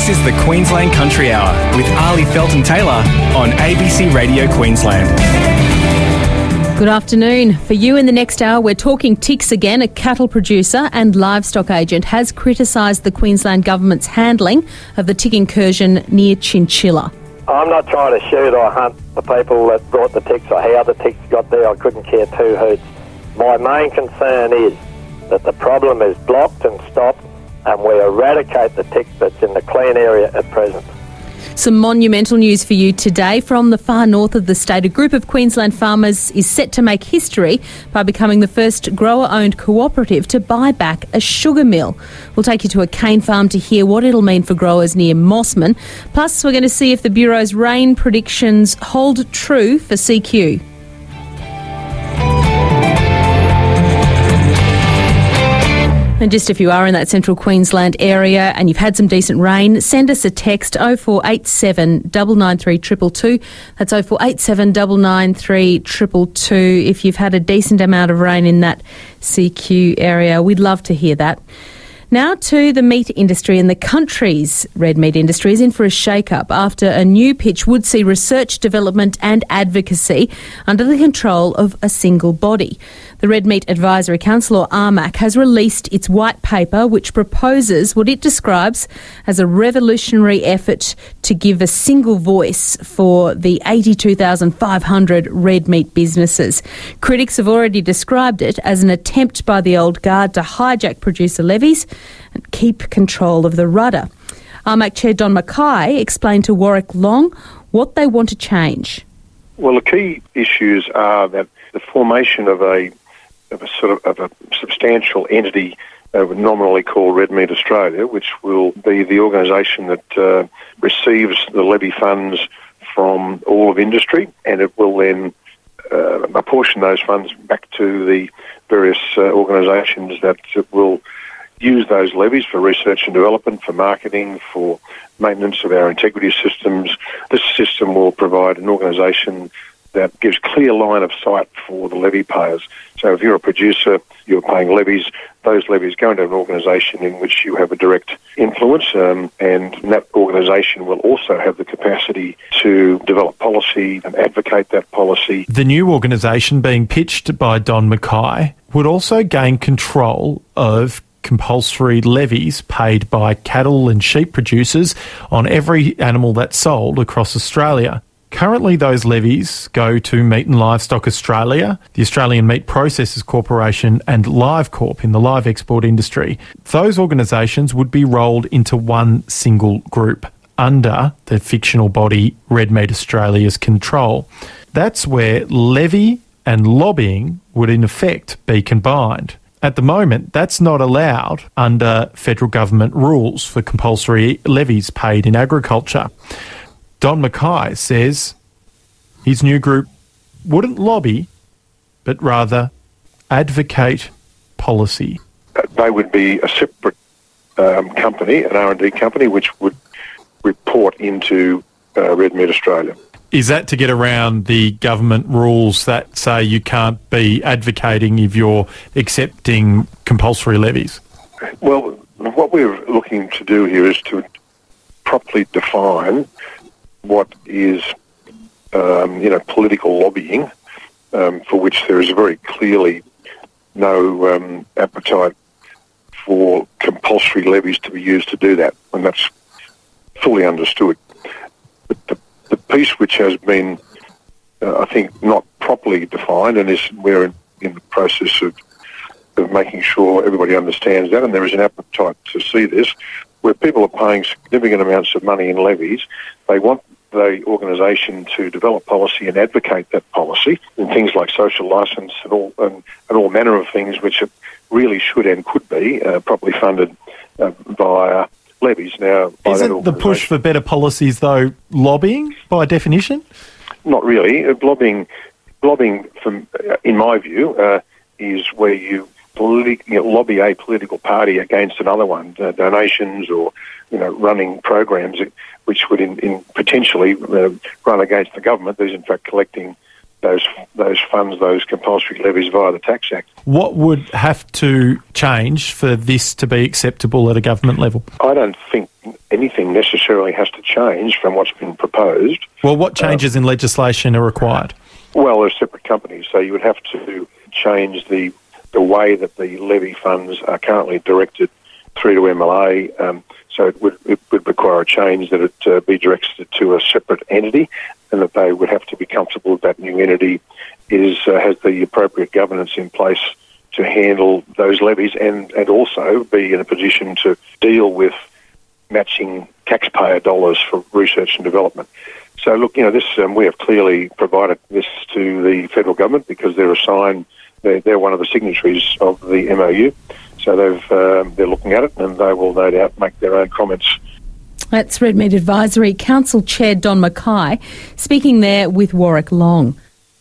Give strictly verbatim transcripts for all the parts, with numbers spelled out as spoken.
This is the Queensland Country Hour with Ali Felton-Taylor on A B C Radio Queensland. Good afternoon. For you in the next hour, we're talking ticks again. A cattle producer and livestock agent has criticised the Queensland Government's handling of the tick incursion near Chinchilla. I'm not trying to shoot or hunt the people that brought the ticks or how the ticks got there. I couldn't care two hoots. My main concern is that the problem is blocked and stopped, and we eradicate the tick that's in the clean area at present. Some monumental news for you today from the far north of the state. A group of Queensland farmers is set to make history by becoming the first grower-owned cooperative to buy back a sugar mill. We'll take you to a cane farm to hear what it'll mean for growers near Mossman. Plus, we're going to see if the Bureau's rain predictions hold true for C Q. And just if you are in that central Queensland area and you've had some decent rain, send us a text oh four eight seven, nine nine three, two two two. That's oh four eight seven, nine nine three, two two two if you've had a decent amount of rain in that C Q area. We'd love to hear that. Now to the meat industry, and the country's red meat industry is in for a shake-up after a new pitch would see research, development and advocacy under the control of a single body. The Red Meat Advisory Council, or R M A C, has released its white paper which proposes what it describes as a revolutionary effort to give a single voice for the eighty-two thousand five hundred red meat businesses. Critics have already described it as an attempt by the old guard to hijack producer levies and keep control of the rudder. R M A C Chair Don Mackay explained to Warwick Long what they want to change. Well, the key issues are that the formation of a of a sort of, of a substantial entity uh, nominally called Red Meat Australia, which will be the organisation that uh, receives the levy funds from all of industry, and it will then uh, apportion those funds back to the various uh, organisations that will use those levies for research and development, for marketing, for maintenance of our integrity systems. This system will provide an organisation that gives clear line of sight for the levy payers. So if you're a producer, you're paying levies, those levies go into an organisation in which you have a direct influence, um, and that organisation will also have the capacity to develop policy and advocate that policy. The new organisation being pitched by Don Mackay would also gain control of compulsory levies paid by cattle and sheep producers on every animal that's sold across Australia. Currently, those levies go to Meat and Livestock Australia, the Australian Meat Processors Corporation and LiveCorp in the live export industry. Those organisations would be rolled into one single group under the fictional body Red Meat Australia's control. That's where levy and lobbying would in effect be combined. At the moment, that's not allowed under federal government rules for compulsory levies paid in agriculture. Don Mackay says his new group wouldn't lobby, but rather advocate policy. They would be a separate um, company, an R and D company, which would report into uh, Red Meat Australia. Is that to get around the government rules that say you can't be advocating if you're accepting compulsory levies? Well, what we're looking to do here is to properly define what is, um, you know, political lobbying, um, for which there is very clearly no um, appetite for compulsory levies to be used to do that, and that's fully understood. But the, the piece which has been, uh, I think, not properly defined, and is we're in, in the process of, of making sure everybody understands that, and there is an appetite to see this, where people are paying significant amounts of money in levies. They want the organisation to develop policy and advocate that policy in things like social licence and all and, and all manner of things which it really should and could be uh, properly funded uh, via levies. Now, by isn't the push for better policies, though, lobbying by definition? Not really. Uh, lobbying, lobbying, from, uh, in my view, uh, is where you, politi- you know, lobby a political party against another one, uh, donations or you know running programs which would in, in potentially uh, run against the government, who's in fact collecting those those funds, those compulsory levies via the Tax Act. What would have to change for this to be acceptable at a government level? I don't think anything necessarily has to change from what's been proposed. Well, what changes uh, in legislation are required? Well, they're separate companies, so you would have to change the the way that the levy funds are currently directed through to M L A. Um, so it would, it would require a change that it uh, be directed to a separate entity, and that they would have to be comfortable that that new entity is uh, has the appropriate governance in place to handle those levies, and, and also be in a position to deal with matching taxpayer dollars for research and development. So, look, you know, this um, we have clearly provided this to the federal government because they're assigned, they're, they're one of the signatories of the M O U. So they've um, they're looking at it, and they will no doubt make their own comments. That's Redmead Advisory Council Chair Don Mackay speaking there with Warwick Long.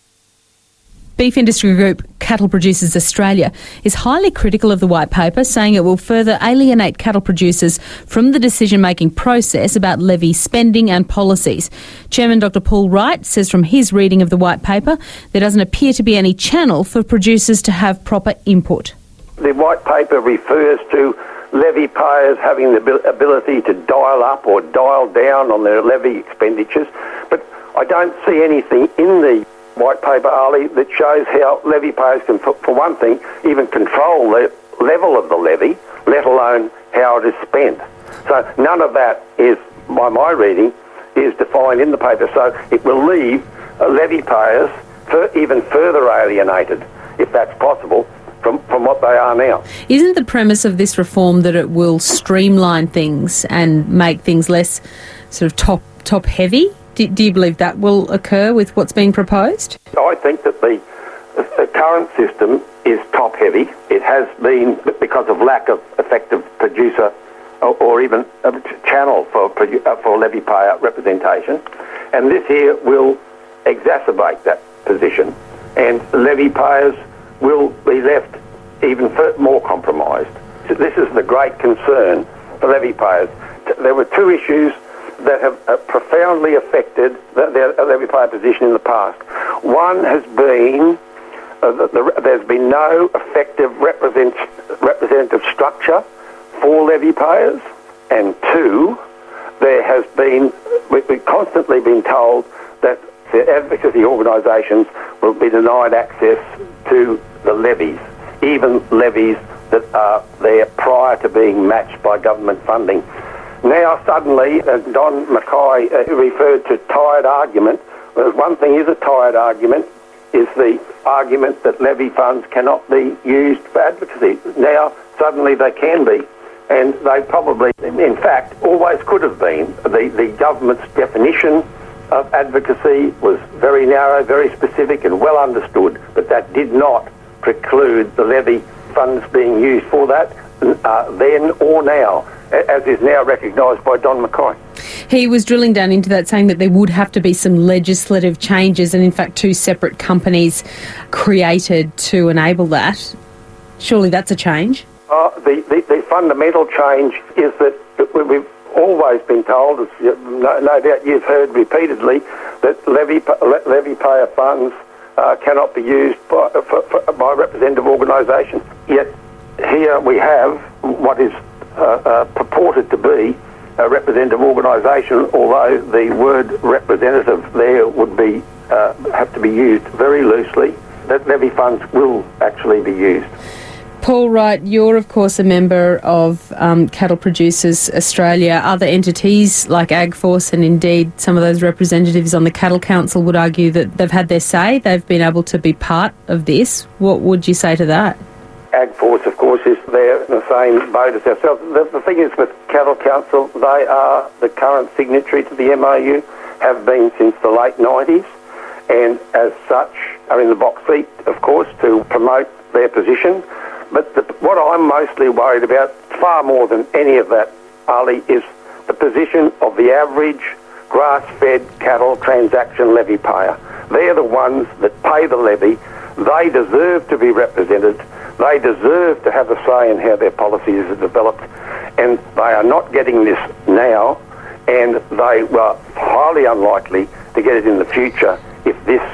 Beef industry group Cattle Producers Australia is highly critical of the white paper, saying it will further alienate cattle producers from the decision-making process about levy spending and policies. Chairman Doctor Paul Wright says from his reading of the white paper, there doesn't appear to be any channel for producers to have proper input. The white paper refers to levy payers having the ability to dial up or dial down on their levy expenditures, but I don't see anything in the white paper, Ali, that shows how levy payers can, for, for one thing, even control the level of the levy, let alone how it is spent. So none of that is, by my reading, is defined in the paper. So it will leave uh, levy payers for even further alienated, if that's possible, from, from what they are now. Isn't the premise of this reform that it will streamline things and make things less sort of top top heavy? Do, do you believe that will occur with what's being proposed? I think that the, the current system is top heavy. It has been because of lack of effective producer or, or even a channel for for levy payer representation, and this here will exacerbate that position, and levy payers will be left even more compromised. This is the great concern for levy payers. There were two issues that have uh, profoundly affected the, their levy payer position in the past. One has been uh, the, the, there's been no effective represent, representative structure for levy payers, and two, there has been we've, we've constantly been told that the advocacy organisations will be denied access to the levies, even levies that are there prior to being matched by government funding. Now suddenly, as Don Mackay uh, referred to tired argument, well, one thing is a tired argument, is the argument that levy funds cannot be used for advocacy. Now suddenly they can be, and they probably, in fact, always could have been. The, the government's definition of advocacy was very narrow, very specific and well understood, but that did not preclude the levy funds being used for that uh, then or now, as is now recognised by Don Mackay. He was drilling down into that, saying that there would have to be some legislative changes, and in fact two separate companies created to enable that. Surely that's a change? Uh, the, the, the fundamental change is that we've always been told, as no, no doubt you've heard repeatedly, that levy, levy payer funds uh, cannot be used by, for, for, by representative organisations. Yet here we have what is uh, uh, purported to be a representative organisation, although the word representative there would be uh, have to be used very loosely, that levy funds will actually be used. Paul Wright, you're of course a member of um, Cattle Producers Australia. Other entities like AgForce and indeed some of those representatives on the Cattle Council would argue that they've had their say, they've been able to be part of this. What would you say to that? AgForce, of course, is there in the same boat as ourselves. The, the thing is with Cattle Council, they are the current signatory to the M O U, have been since the late nineties, and as such are in the box seat, of course, to promote their position. But the, what I'm mostly worried about, far more than any of that, Ali, is the position of the average grass-fed cattle transaction levy payer. They're the ones that pay the levy. They deserve to be represented. They deserve to have a say in how their policies are developed. And they are not getting this now, and they were highly unlikely to get it in the future if this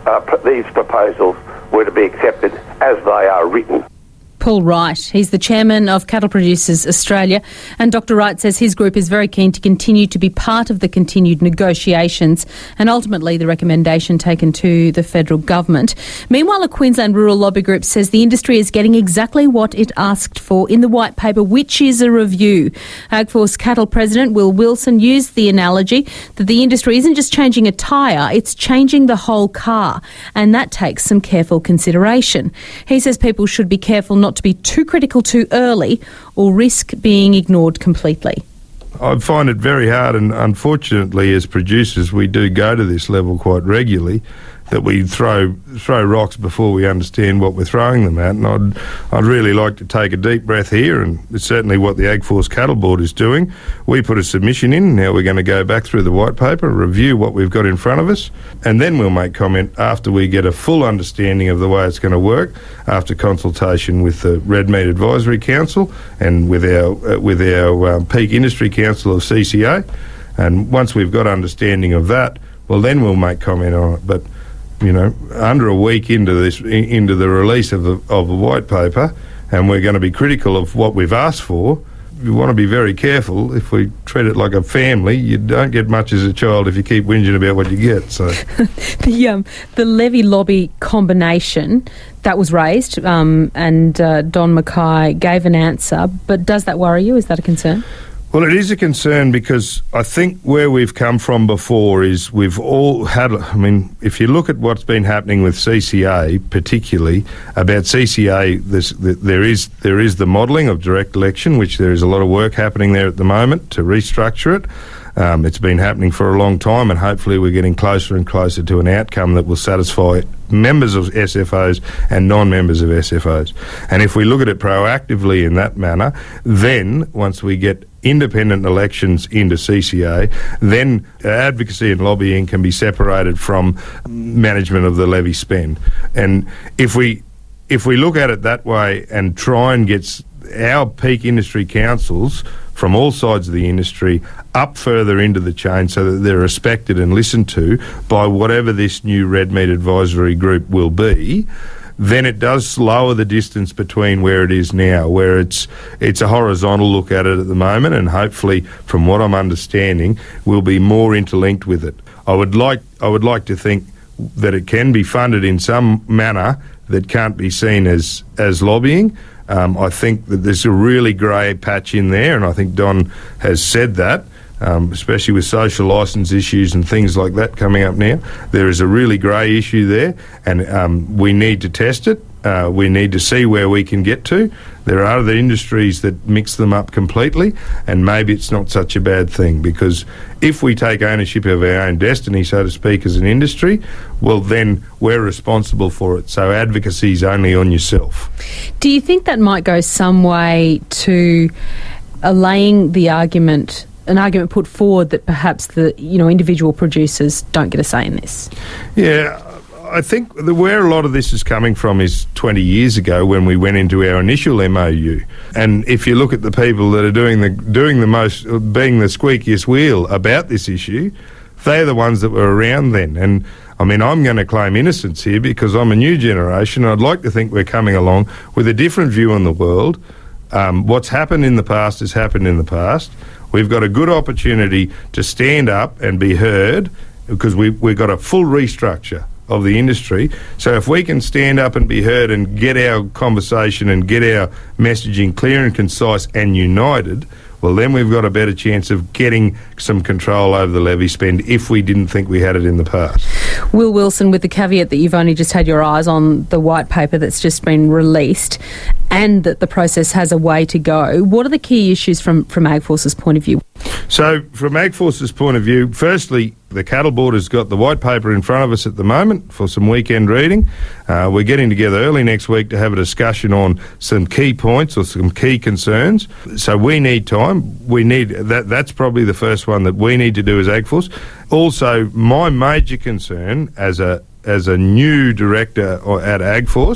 uh, p- these proposals were to be accepted as they are written. Paul Wright, he's the chairman of Cattle Producers Australia, and Doctor Wright says his group is very keen to continue to be part of the continued negotiations and ultimately the recommendation taken to the federal government. Meanwhile, a Queensland rural lobby group says the industry is getting exactly what it asked for in the white paper, which is a review. AgForce Cattle President Will Wilson used the analogy that the industry isn't just changing a tyre, it's changing the whole car, and that takes some careful consideration. He says people should be careful not to be too critical too early or risk being ignored completely. I find it very hard, and unfortunately as producers we do go to this level quite regularly, that we throw throw rocks before we understand what we're throwing them at. And I'd, I'd really like to take a deep breath here, and it's certainly what the AgForce Cattle Board is doing. We put a submission in, now we're going to go back through the white paper, review what we've got in front of us, and then we'll make comment after we get a full understanding of the way it's going to work, after consultation with the Red Meat Advisory Council and with our, uh, with our um, Peak Industry Council of C C A. And once we've got understanding of that, well, then we'll make comment on it. But you know, under a week into this, into the release of the of the white paper, and we're going to be critical of what we've asked for. We want to be very careful. If we treat it like a family, you don't get much as a child if you keep whinging about what you get. So, the um, the levy lobby combination that was raised, um, and uh, Don Mackay gave an answer. But does that worry you? Is that a concern? Well, it is a concern because I think where we've come from before is we've all had, I mean, if you look at what's been happening with C C A, particularly about C C A, this, there is there is the modelling of direct election, which there is a lot of work happening there at the moment to restructure it. Um, it's been happening for a long time, and hopefully we're getting closer and closer to an outcome that will satisfy members of S F Os and non-members of S F Os. And if we look at it proactively in that manner, then once we get independent elections into C C A, then advocacy and lobbying can be separated from management of the levy spend. And if we if we look at it that way and try and get our peak industry councils from all sides of the industry up further into the chain so that they're respected and listened to by whatever this new Red Meat Advisory Group will be, then it does lower the distance between where it is now, where it's it's a horizontal look at it at the moment, and hopefully, from what I'm understanding, we'll be more interlinked with it. I would like I would like to think that it can be funded in some manner that can't be seen as as lobbying. Um, I think that there's a really grey patch in there, and I think Don has said that, um, especially with social licence issues and things like that coming up now. There is a really grey issue there, and um, we need to test it. Uh, we need to see where we can get to. There are other industries that mix them up completely, and maybe it's not such a bad thing, because if we take ownership of our own destiny, so to speak, as an industry, well, then we're responsible for it. So advocacy is only on yourself. Do you think that might go some way to allaying the argument, an argument put forward that perhaps the you know individual producers don't get a say in this? Yeah. I think the, where a lot of this is coming from is twenty years ago when we went into our initial M O U. And if you look at the people that are doing the doing the most, being the squeakiest wheel about this issue, they're the ones that were around then. And I mean, I'm going to claim innocence here because I'm a new generation. I'd like to think we're coming along with a different view on the world. Um, what's happened in the past has happened in the past. We've got a good opportunity to stand up and be heard because we, we've got a full restructure of the industry. So if we can stand up and be heard and get our conversation and get our messaging clear and concise and united, well, then we've got a better chance of getting some control over the levy spend if we didn't think we had it in the past. Will Wilson, with the caveat that you've only just had your eyes on the white paper that's just been released and that the process has a way to go, what are the key issues from, from AgForce's point of view? So from AgForce's point of view, firstly, the Cattle Board has got the white paper in front of us at the moment for some weekend reading. Uh, we're getting together early next week to have a discussion on some key points or some key concerns. So we need time. We need that. That's probably the first one that we need to do as AgForce. Also, my major concern as a as a new director at AgForce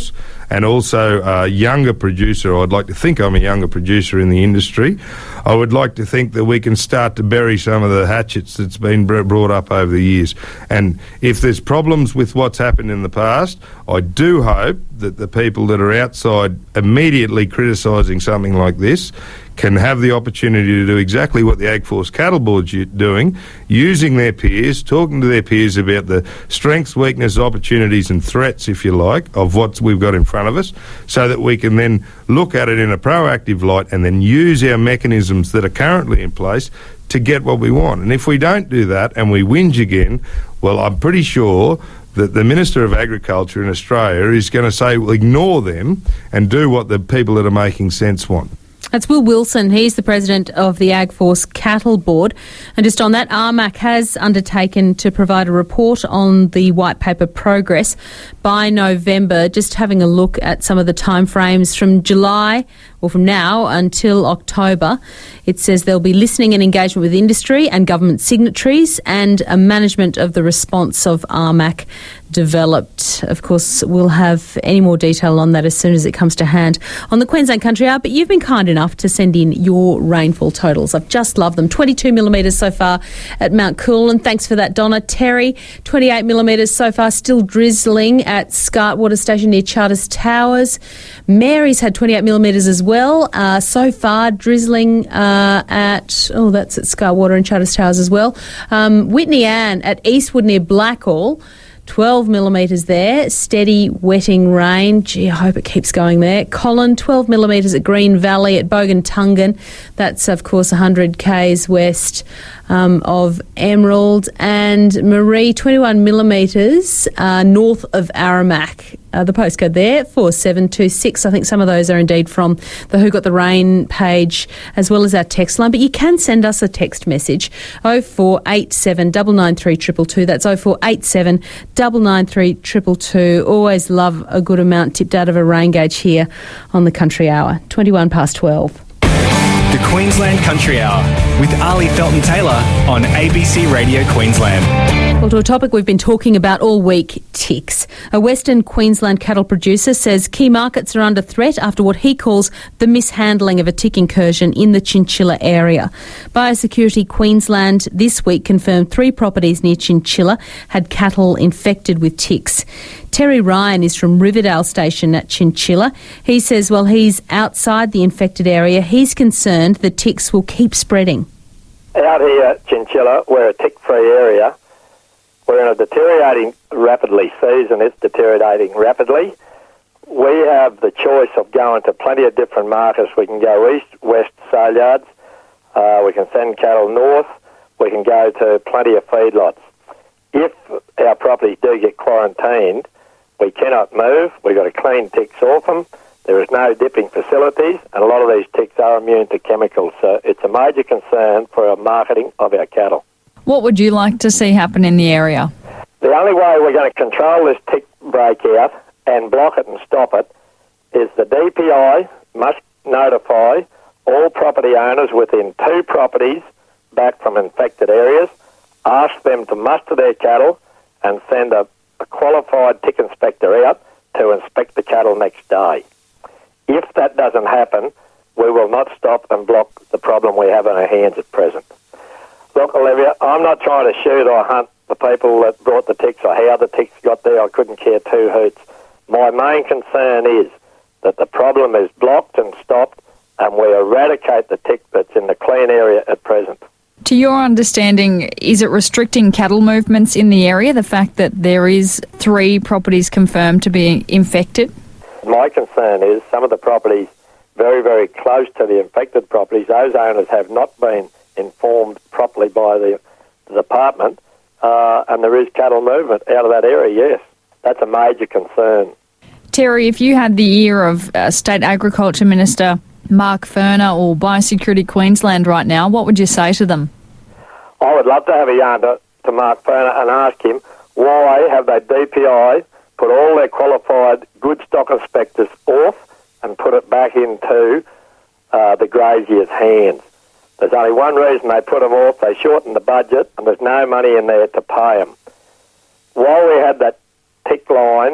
and also a younger producer. I'd like to think I'm a younger producer in the industry. I would like to think that we can start to bury some of the hatchets that's been brought up over the years. And if there's problems with what's happened in the past, I do hope that the people that are outside immediately criticising something like this can have the opportunity to do exactly what the AgForce Cattle Board's doing, using their peers, talking to their peers about the strengths, weaknesses, opportunities and threats, if you like, of what we've got in front of us, so that we can then look at it in a proactive light and then use our mechanisms that are currently in place to get what we want. And if we don't do that and we whinge again, well, I'm pretty sure that the Minister of Agriculture in Australia is going to say, well, ignore them and do what the people that are making sense want. That's Will Wilson. He's the president of the AgForce Cattle Board. And just on that, A R M A C has undertaken to provide a report on the white paper progress by November. Just having a look at some of the timeframes from July, or from now until October. It says there'll be listening and engagement with industry and government signatories, and a management of the response of A R M A C developed. Of course, we'll have any more detail on that as soon as it comes to hand on the Queensland Country Hour. But you've been kind enough to send in your rainfall totals. I've just loved them. twenty-two millimetres so far at Mount Coolin. Thanks for that, Donna. Terry, twenty-eight millimetres so far, still drizzling at Scarp Water Station near Charters Towers. Mary's had twenty-eight millimetres as well. Uh, so far, drizzling uh, at, oh, that's at Scarp Water and Charters Towers as well. Um, Whitney Ann at Eastwood near Blackall. twelve millimetres there, steady wetting rain. Gee, I hope it keeps going there. Colin, twelve millimetres at Green Valley at Bogan-Tungan. That's, of course, one hundred kays west um, of Emerald. And Marie, twenty-one millimetres uh, north of Aramac. Uh, the postcode there, four seven two six. I think some of those are indeed from the Who Got the Rain page, as well as our text line. But you can send us a text message, oh four eight seven, nine nine three, two two two. That's oh four eight seven, nine nine three, two two two. Always love a good amount tipped out of a rain gauge here on the Country Hour. twenty-one past twelve. The Queensland Country Hour with Ali Felton-Taylor on A B C Radio Queensland. Well, to a topic we've been talking about all week, ticks. A Western Queensland cattle producer says key markets are under threat after what he calls the mishandling of a tick incursion in the Chinchilla area. Biosecurity Queensland this week confirmed three properties near Chinchilla had cattle infected with ticks. Terry Ryan is from Riverdale Station at Chinchilla. He says while he's outside the infected area, he's concerned the ticks will keep spreading. Out here at Chinchilla, we're a tick-free area. We're in a deteriorating rapidly season. It's deteriorating rapidly. We have the choice of going to plenty of different markets. We can go east, west, sale yards. Uh, we can send cattle north. We can go to plenty of feedlots. If our properties do get quarantined, we cannot move. We've got to clean ticks off them. There is no dipping facilities, and a lot of these ticks are immune to chemicals. So it's a major concern for our marketing of our cattle. What would you like to see happen in the area? The only way we're going to control this tick breakout and block it and stop it is the D P I must notify all property owners within two properties back from infected areas, ask them to muster their cattle and send a, a qualified tick inspector out to inspect the cattle next day. If that doesn't happen, we will not stop and block the problem we have on our hands at present. Look, Olivia, I'm not trying to shoot or hunt the people that brought the ticks or how the ticks got there. I couldn't care two hoots. My main concern is that the problem is blocked and stopped and we eradicate the tick that's in the clean area at present. To your understanding, is it restricting cattle movements in the area, the fact that there is three properties confirmed to be infected? My concern is some of the properties very, very close to the infected properties, those owners have not been informed properly by the, the department, uh, and there is cattle movement out of that area, yes. That's a major concern. Terry, if you had the ear of uh, State Agriculture Minister Mark Furner or Biosecurity Queensland right now, what would you say to them? I would love to have a yarn to, to Mark Furner and ask him why have they D P I put all their qualified good stock inspectors off and put it back into uh, the grazier's hands. There's only one reason they put them off. They shortened the budget and there's no money in there to pay them. While we had that tick line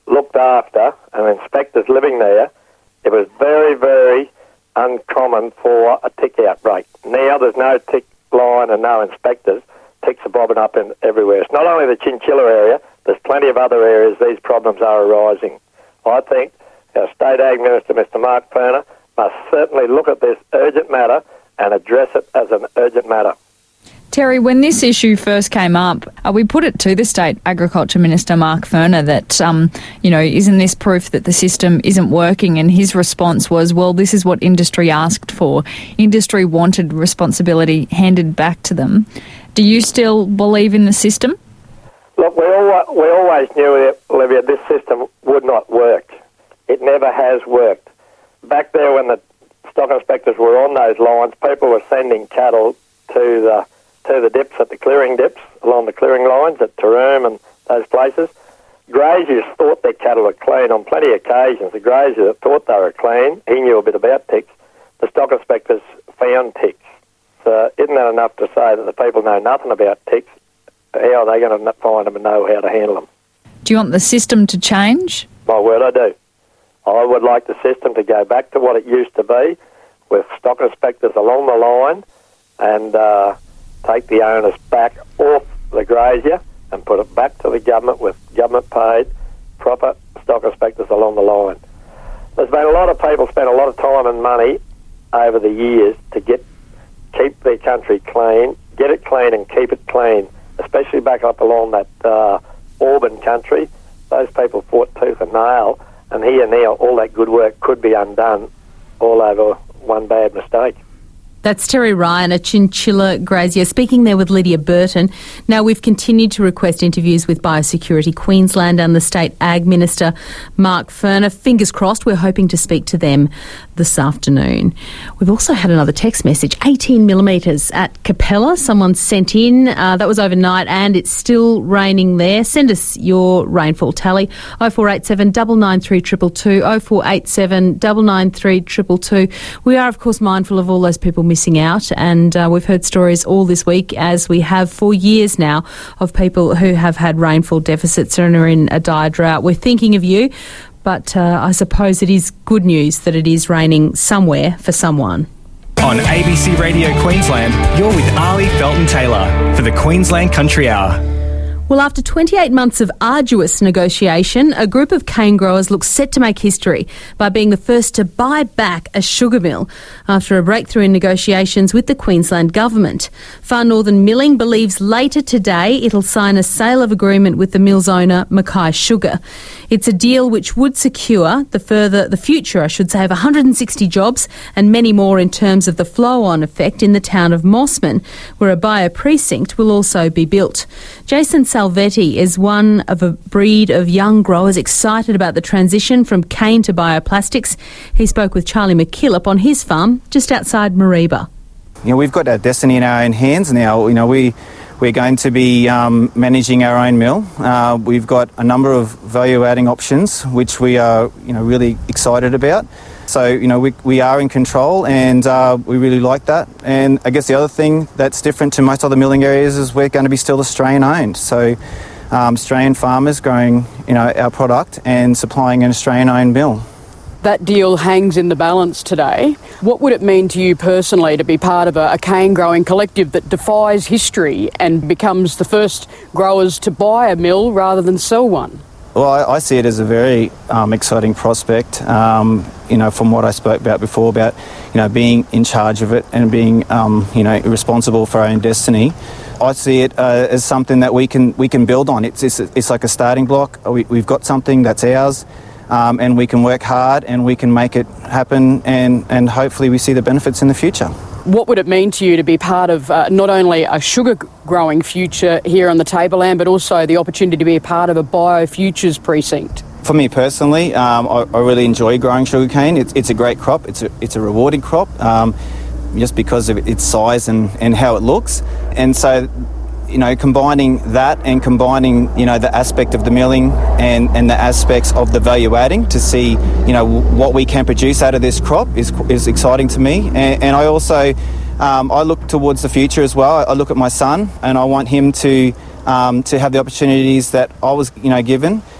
looked after and inspectors living there, it was very, very uncommon for a tick outbreak. Now there's no tick line and no inspectors. Ticks are bobbing up in everywhere. It's not only the chinchilla area, there's plenty of other areas these problems are arising. I think our State Ag Minister, Mister Mark Furner, must certainly look at this urgent matter and address it as an urgent matter. Terry, when this issue first came up, uh, we put it to the State Agriculture Minister, Mark Furner, that, um, you know, isn't this proof that the system isn't working? And his response was, well, this is what industry asked for. Industry wanted responsibility handed back to them. Do you still believe in the system? Look, we, al- we always knew, Olivia, this system would not work. It never has worked. Back there when the stock inspectors were on those lines, people were sending cattle to the to the dips at the clearing dips, along the clearing lines at Taroom and those places. Graziers thought their cattle were clean on plenty of occasions. The grazier that thought they were clean, he knew a bit about ticks. The stock inspectors found ticks. So isn't that enough to say that the people know nothing about ticks? How are they going to find them and know how to handle them? Do you want the system to change? My word, I do. I would like the system to go back to what it used to be, with stock inspectors along the line, and uh, take the onus back off the grazier and put it back to the government with government-paid, proper stock inspectors along the line. There's been a lot of people spend a lot of time and money over the years to get keep their country clean, get it clean and keep it clean, especially back up along that uh, Auburn country. Those people fought tooth and nail, and here now all that good work could be undone all over one bad mistake. That's Terry Ryan, a chinchilla grazier, speaking there with Lydia Burton. Now, we've continued to request interviews with Biosecurity Queensland and the State Ag Minister, Mark Furner. Fingers crossed, we're hoping to speak to them this afternoon. We've also had another text message, eighteen millimetres at Capella. Someone sent in, uh, that was overnight, and it's still raining there. Send us your rainfall tally, oh four eight seven, nine nine three two two two, oh four eight seven, nine nine three two two two. We are, of course, mindful of all those people missing out, and uh, we've heard stories all this week, as we have for years now, of people who have had rainfall deficits and are in a dire drought. We're thinking of you, but uh, I suppose it is good news that it is raining somewhere for someone. On A B C Radio Queensland, you're with Ali Felton-Taylor for the Queensland Country Hour. Well, after twenty-eight months of arduous negotiation, a group of cane growers looks set to make history by being the first to buy back a sugar mill after a breakthrough in negotiations with the Queensland Government. Far Northern Milling believes later today it'll sign a sale of agreement with the mill's owner, Mackay Sugar. It's a deal which would secure the further, the future, I should say, of one hundred sixty jobs and many more in terms of the flow-on effect in the town of Mossman, where a bio-precinct will also be built. Jason Salvetti is one of a breed of young growers excited about the transition from cane to bioplastics. He spoke with Charlie McKillop on his farm just outside Mareeba. You know, we've got our destiny in our own hands now. You know, we, we're going to be um, managing our own mill. Uh, we've got a number of value-adding options, which we are, you know, really excited about. So, you know, we, we are in control, and uh, we really like that. And I guess the other thing that's different to most other milling areas is we're going to be still Australian-owned. So um, Australian farmers growing, you know, our product and supplying an Australian-owned mill. That deal hangs in the balance today. What would it mean to you personally to be part of a, a cane growing collective that defies history and becomes the first growers to buy a mill rather than sell one? Well, I, I see it as a very um, exciting prospect, um, you know, from what I spoke about before, about, you know, being in charge of it and being, um, you know, responsible for our own destiny. I see it uh, as something that we can we can build on. It's it's, it's like a starting block. We, we've got something that's ours, um, and we can work hard and we can make it happen, and, and hopefully we see the benefits in the future. What would it mean to you to be part of uh, not only a sugar growing future here on the Tableland, but also the opportunity to be a part of a biofutures precinct? For me personally, um, I, I really enjoy growing sugarcane. It's, it's a great crop. It's a, it's a rewarding crop, um, just because of its size and, and how it looks. And so, you know, combining that and combining, you know, the aspect of the milling and, and the aspects of the value adding to see, you know, what we can produce out of this crop is is exciting to me. And, and I also, um, I look towards the future as well. I look at my son and I want him to um, to have the opportunities that I was, you know, given.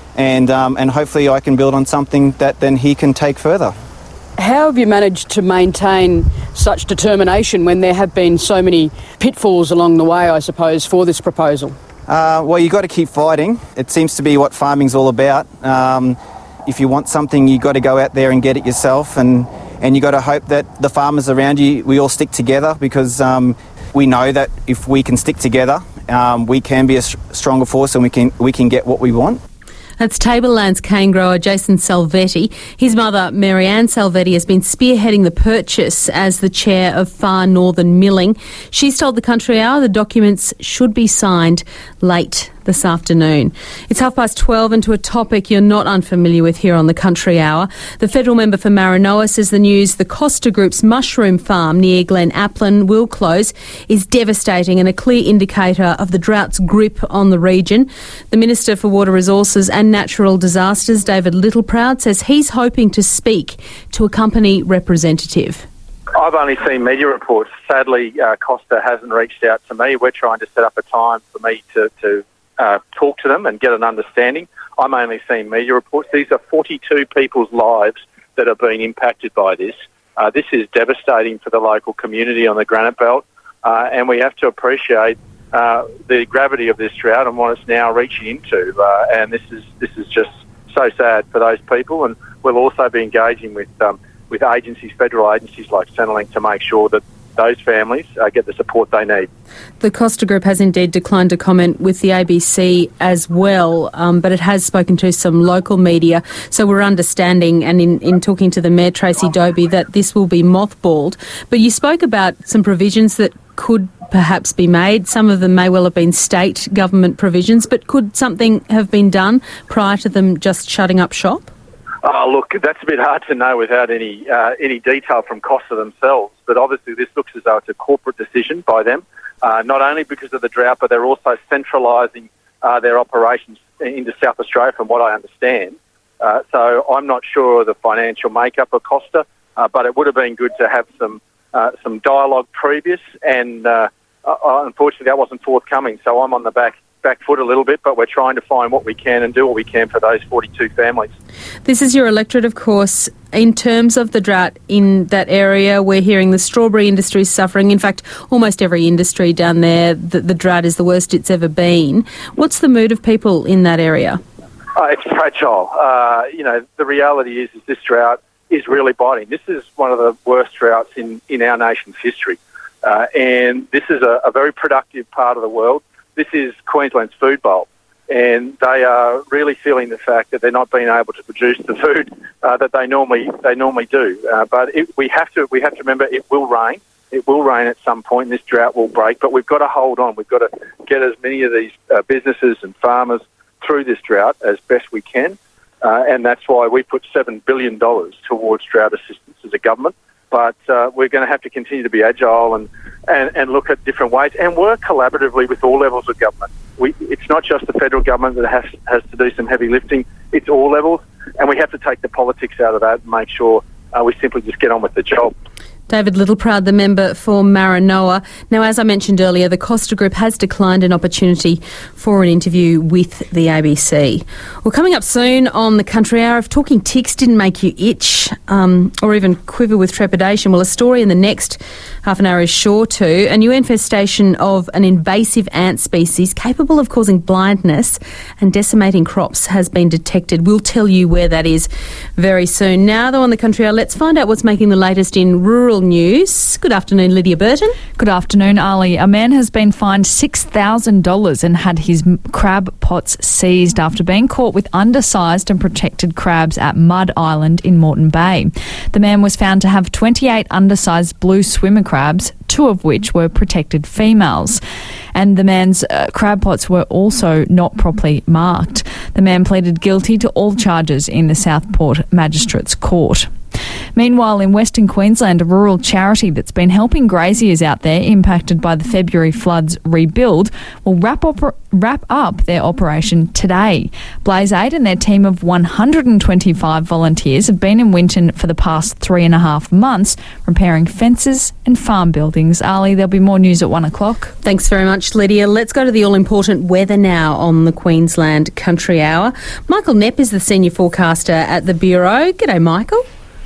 and um, and hopefully I can build on something that then he can take further. How have you managed to maintain such determination when there have been so many pitfalls along the way, I suppose, for this proposal? Uh, well, you've got to keep fighting. It seems to be what farming's all about. Um, if you want something, you've got to go out there and get it yourself, and, and you've got to hope that the farmers around you, we all stick together, because um, we know that if we can stick together, um, we can be a stronger force and we can we can get what we want. That's Tablelands cane grower Jason Salvetti. His mother, Marianne Salvetti, has been spearheading the purchase as the chair of Far Northern Milling. She's told the Country Hour the documents should be signed late this afternoon. It's half past twelve, and to a topic you're not unfamiliar with here on the Country Hour. The federal member for Maranoa says the news the Costa Group's mushroom farm near Glen Applin will close is devastating and a clear indicator of the drought's grip on the region. The Minister for Water Resources and Natural Disasters, David Littleproud, says he's hoping to speak to a company representative. I've only seen media reports. Sadly, uh, Costa hasn't reached out to me. We're trying to set up a time for me to, to uh, talk to them and get an understanding. I'm only seeing media reports. These are forty-two people's lives that are being impacted by this. Uh, this is devastating for the local community on the Granite Belt, uh, and we have to appreciate uh, the gravity of this drought and what it's now reaching into. Uh, and this is this is just so sad for those people. And we'll also be engaging with um, with agencies, federal agencies like Centrelink, to make sure that those families uh, get the support they need. The Costa Group has indeed declined to comment with the A B C as well, um, but it has spoken to some local media. So we're understanding, and in, in talking to the Mayor, Tracy Dobie, that this will be mothballed. But you spoke about some provisions that could perhaps be made. Some of them may well have been state government provisions, but could something have been done prior to them just shutting up shop? Oh, look, that's a bit hard to know without any uh, any detail from Costa themselves. But obviously this looks as though it's a corporate decision by them, uh, not only because of the drought, but they're also centralising uh, their operations into South Australia, from what I understand. Uh, so I'm not sure of the financial makeup of Costa, uh, but it would have been good to have some uh, some dialogue previous, and uh, uh, unfortunately that wasn't forthcoming. So I'm on the back back foot a little bit, but we're trying to find what we can and do what we can for those forty-two families. This is your electorate, of course. In terms of the drought in that area, we're hearing the strawberry industry is suffering. In fact, almost every industry down there, the, the drought is the worst it's ever been. What's the mood of people in that area? Uh, it's fragile. Uh, you know, the reality is, is this drought is really biting. This is one of the worst droughts in, in our nation's history. Uh, and this is a, a very productive part of the world. This is Queensland's food bowl, and they are really feeling the fact that they're not being able to produce the food uh, that they normally they normally do. Uh, but it, we have to we have to remember it will rain. It will rain at some point, and this drought will break. But we've got to hold on. We've got to get as many of these uh, businesses and farmers through this drought as best we can, uh, and that's why we put seven billion dollars towards drought assistance as a government. But uh, we're going to have to continue to be agile and, and, and look at different ways and work collaboratively with all levels of government. We, it's not just the federal government that has, has to do some heavy lifting. It's all levels, and we have to take the politics out of that and make sure uh, we simply just get on with the job. David Littleproud, the member for Maranoa. Now, as I mentioned earlier, the Costa Group has declined an opportunity for an interview with the A B C. Well, coming up soon on the Country Hour, if talking ticks didn't make you itch um, or even quiver with trepidation, well, a story in the next half an hour is sure to. A new infestation of an invasive ant species capable of causing blindness and decimating crops has been detected. We'll tell you where that is very soon. Now, though, on the Country Hour, let's find out what's making the latest in rural news. Good afternoon, Lydia Burton. Good afternoon, Ali. A man has been fined six thousand dollars and had his crab pots seized after being caught with undersized and protected crabs at Mud Island in Moreton Bay. The man was found to have twenty-eight undersized blue swimmer crabs, two of which were protected females. And the man's uh, crab pots were also not properly marked. The man pleaded guilty to all charges in the Southport Magistrates Court. Meanwhile, in Western Queensland, a rural charity that's been helping graziers out there impacted by the February floods rebuild will wrap up, wrap up their operation today. Blaze Aid and their team of one hundred twenty-five volunteers have been in Winton for the past three and a half months, repairing fences and farm buildings. Ali, there'll be more news at one o'clock. Thanks very much, Lydia. Let's go to the all-important weather now on the Queensland Country Hour. Michael Knepp is the senior forecaster at the Bureau. G'day, Michael.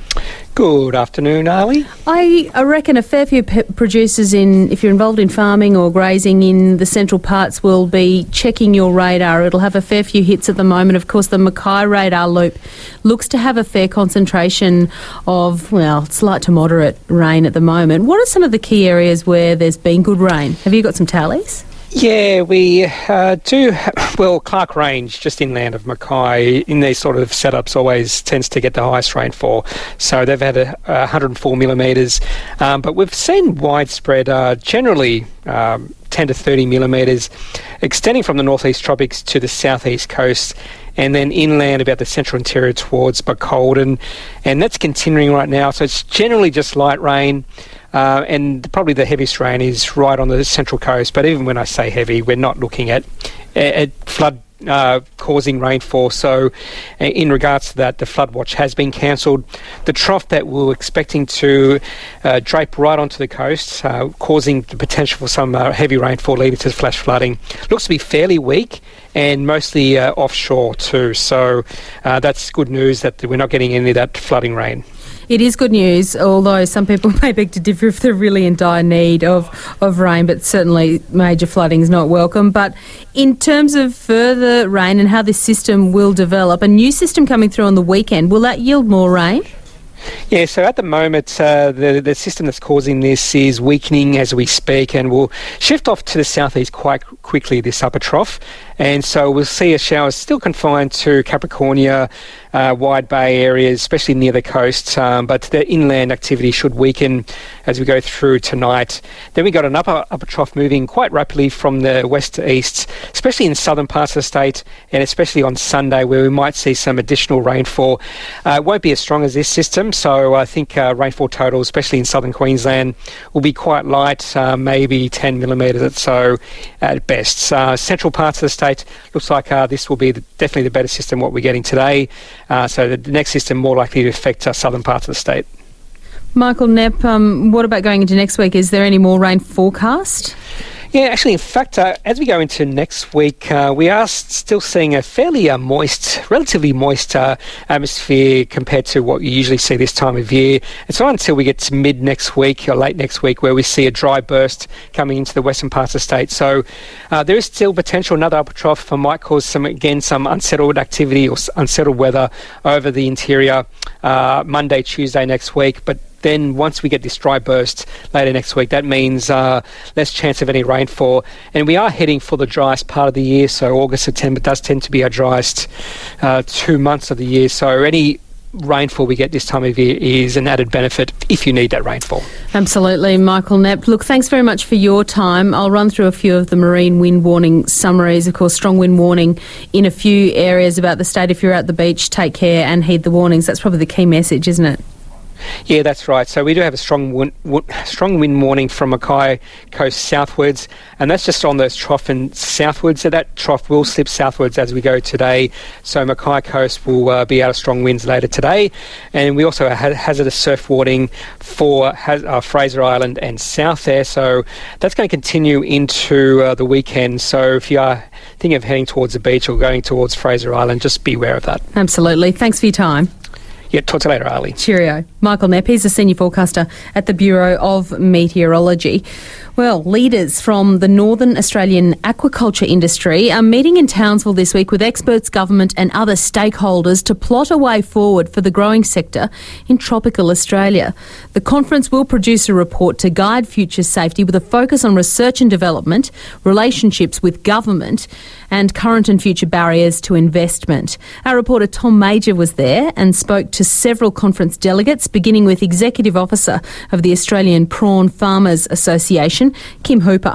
Good afternoon, Ali. I, I reckon a fair few pe- producers, in, if you're involved in farming or grazing in the central parts, will be checking your radar. It'll have a fair few hits at the moment. Of course, the Mackay radar loop looks to have a fair concentration of, well, slight to moderate rain at the moment. What are some of the key areas where there's been good rain? Have you got some tallies? Yeah, we uh, do. Well, Clark Range, just inland of Mackay, in these sort of setups, always tends to get the highest rainfall. So they've had a, a one hundred four millimetres, um, but we've seen widespread, uh, generally um, ten to thirty millimetres, extending from the northeast tropics to the southeast coast, and then inland about the central interior towards Buckolden, and that's continuing right now. So it's generally just light rain. Uh, and probably the heaviest rain is right on the central coast. But even when I say heavy, we're not looking at, at flood uh, causing rainfall. So in regards to that, the flood watch has been cancelled. The trough that we were expecting to uh, drape right onto the coast, uh, causing the potential for some uh, heavy rainfall leading to flash flooding, looks to be fairly weak and mostly uh, offshore too. So uh, that's good news that we're not getting any of that flooding rain. It is good news, although some people may beg to differ if they're really in dire need of, of rain, but certainly major flooding is not welcome. But in terms of further rain and how this system will develop, a new system coming through on the weekend, will that yield more rain? Yeah, so at the moment, uh, the, the system that's causing this is weakening as we speak, and will shift off to the southeast quite quickly, this upper trough. And so we'll see a shower still confined to Capricornia, uh, Wide Bay areas, especially near the coast, um, but the inland activity should weaken as we go through tonight. Then we got an upper, upper trough moving quite rapidly from the west to east, especially in southern parts of the state, and especially on Sunday, where we might see some additional rainfall. Uh, it won't be as strong as this system, so I think uh, rainfall total, especially in southern Queensland, will be quite light, uh, maybe ten millimetres or so at best. Uh, central parts of the state, looks like uh, this will be the, definitely the better system what we're getting today. Uh, so the, the next system more likely to affect uh, southern parts of the state. Michael Knepp, um, what about going into next week? Is there any more rain forecast? Yeah, actually, in fact, uh, as we go into next week, uh, we are s- still seeing a fairly uh, moist, relatively moist uh, atmosphere compared to what you usually see this time of year. It's not until we get to mid next week or late next week where we see a dry burst coming into the western parts of the state. So uh, there is still potential another upper trough that might cause some, again, some unsettled activity or s- unsettled weather over the interior uh, Monday, Tuesday next week. But then once we get this dry burst later next week, that means uh, less chance of any rainfall. And we are heading for the driest part of the year, so August, September does tend to be our driest uh, two months of the year. So any rainfall we get this time of year is an added benefit if you need that rainfall. Absolutely, Michael Knepp. Look, thanks very much for your time. I'll run through a few of the marine wind warning summaries. Of course, strong wind warning in a few areas about the state. If you're at the beach, take care and heed the warnings. That's probably the key message, isn't it? Yeah, that's right. So we do have a strong wind, w- strong wind warning from Mackay coast southwards, and that's just on the trough and southwards. So that trough will slip southwards as we go today. So Mackay coast will uh, be out of strong winds later today. And we also have hazardous surf warning for has- uh, Fraser Island and south there. So that's going to continue into uh, the weekend. So if you are thinking of heading towards the beach or going towards Fraser Island, just be aware of that. Absolutely. Thanks for your time. Yeah, talk to you later, Ali. Cheerio. Michael Knepp, he's a senior forecaster at the Bureau of Meteorology. Well, leaders from the Northern Australian aquaculture industry are meeting in Townsville this week with experts, government and other stakeholders to plot a way forward for the growing sector in tropical Australia. The conference will produce a report to guide future safety with a focus on research and development, relationships with government and current and future barriers to investment. Our reporter Tom Major was there and spoke to several conference delegates, beginning with Executive Officer of the Australian Prawn Farmers Association, Kim Hooper.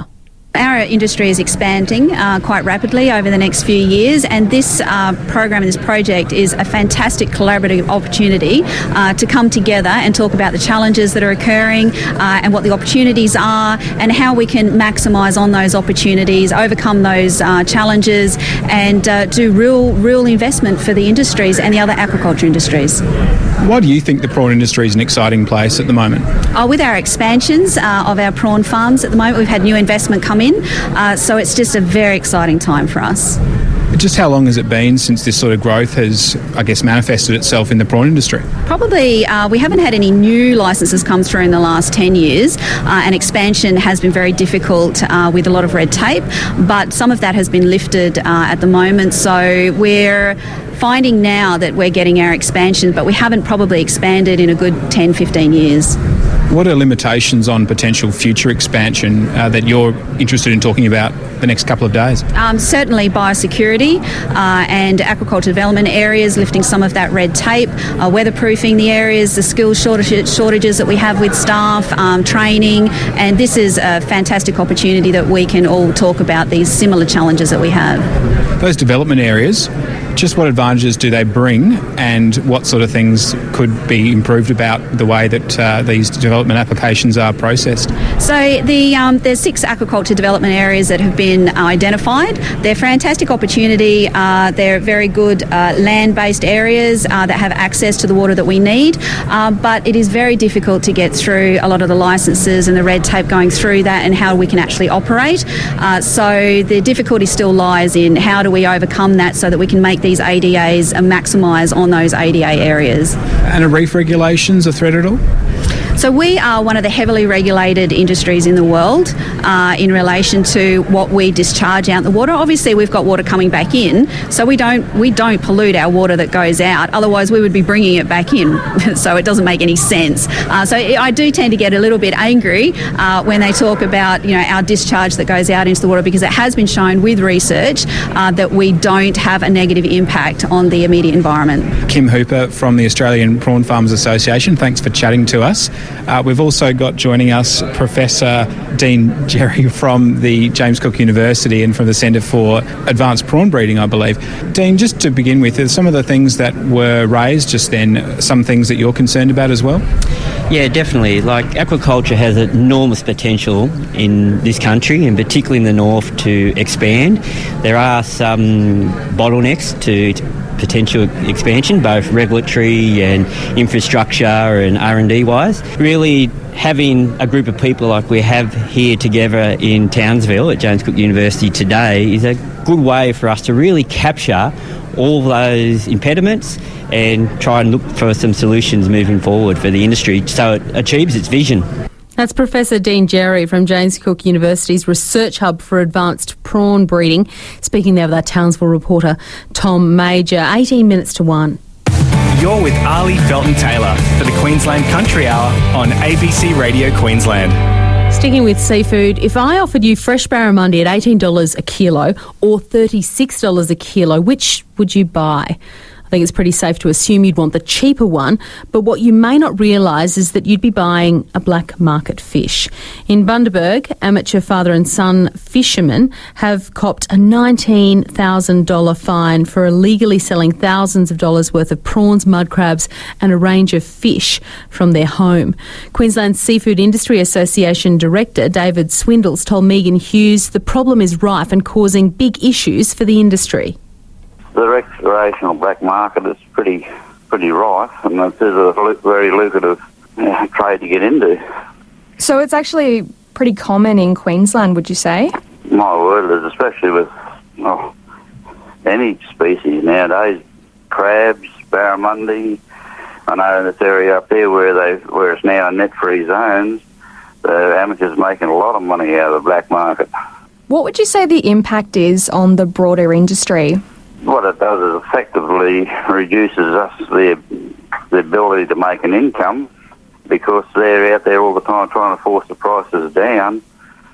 Our industry is expanding uh, quite rapidly over the next few years, and this uh, program and this project is a fantastic collaborative opportunity uh, to come together and talk about the challenges that are occurring uh, and what the opportunities are and how we can maximise on those opportunities, overcome those uh, challenges and uh, do real, real investment for the industries and the other aquaculture industries. Why do you think the prawn industry is an exciting place at the moment? Uh, with our expansions uh, of our prawn farms at the moment, we've had new investment come in, uh, so it's just a very exciting time for us. Just how long has it been since this sort of growth has, I guess, manifested itself in the prawn industry? Probably, uh, we haven't had any new licences come through in the last ten years, uh, and expansion has been very difficult uh, with a lot of red tape, but some of that has been lifted uh, at the moment, so we're finding now that we're getting our expansion, but we haven't probably expanded in a good ten, fifteen years. What are limitations on potential future expansion uh, that you're interested in talking about the next couple of days? Um, certainly biosecurity uh, and aquaculture development areas, lifting some of that red tape, uh, weatherproofing the areas, the skills shortages, shortages that we have with staff, um, training, and this is a fantastic opportunity that we can all talk about these similar challenges that we have. Those development areas, just what advantages do they bring and what sort of things could be improved about the way that uh, these development applications are processed? So the um, there's six aquaculture development areas that have been identified. They're fantastic opportunity. Uh, they're very good uh, land-based areas uh, that have access to the water that we need, uh, but it is very difficult to get through a lot of the licences and the red tape going through that and how we can actually operate. Uh, so the difficulty still lies in how do we overcome that so that we can make these A D As and maximise on those A D A areas. And are reef regulations a threat at all? So we are one of the heavily regulated industries in the world uh, in relation to what we discharge out in the water. Obviously, we've got water coming back in, so we don't we don't pollute our water that goes out. Otherwise, we would be bringing it back in. So it doesn't make any sense. Uh, so I do tend to get a little bit angry uh, when they talk about you know our discharge that goes out into the water, because it has been shown with research uh, that we don't have a negative impact on the immediate environment. Kim Hooper from the Australian Prawn Farmers Association, thanks for chatting to us. Uh, we've also got joining us Professor Dean Jerry from the James Cook University and from the Centre for Advanced Prawn Breeding, I believe. Dean, just to begin with, are some of the things that were raised just then some things that you're concerned about as well? Yeah, definitely. Like, aquaculture has enormous potential in this country, and particularly in the north, to expand. There are some bottlenecks to potential expansion, both regulatory and infrastructure and R and D wise. Really having a group of people like we have here together in Townsville at James Cook University today is a good way for us to really capture all those impediments and try and look for some solutions moving forward for the industry so it achieves its vision. That's Professor Dean Jerry from James Cook University's Research Hub for Advanced Prawn Breeding. Speaking there with our Townsville reporter, Tom Major. eighteen minutes to one. You're with Ali Felton-Taylor for the Queensland Country Hour on A B C Radio Queensland. Sticking with seafood, if I offered you fresh barramundi at eighteen dollars a kilo or thirty-six dollars a kilo, which would you buy? I think it's pretty safe to assume you'd want the cheaper one, but what you may not realise is that you'd be buying a black market fish. In Bundaberg, amateur father and son fishermen have copped a nineteen thousand dollars fine for illegally selling thousands of dollars worth of prawns, mud crabs and a range of fish from their home. Queensland Seafood Industry Association Director David Swindles told Megan Hughes the problem is rife and causing big issues for the industry. The recreational black market is pretty pretty rife, and it is a very lucrative uh, trade to get into. So it's actually pretty common in Queensland, would you say? My word, it is, especially with oh, any species nowadays, crabs, barramundi. I know in this area up there where they where it's now net-free zones, the amateurs making a lot of money out of the black market. What would you say the impact is on the broader industry? What it does is effectively reduces us the, the ability to make an income, because they're out there all the time trying to force the prices down,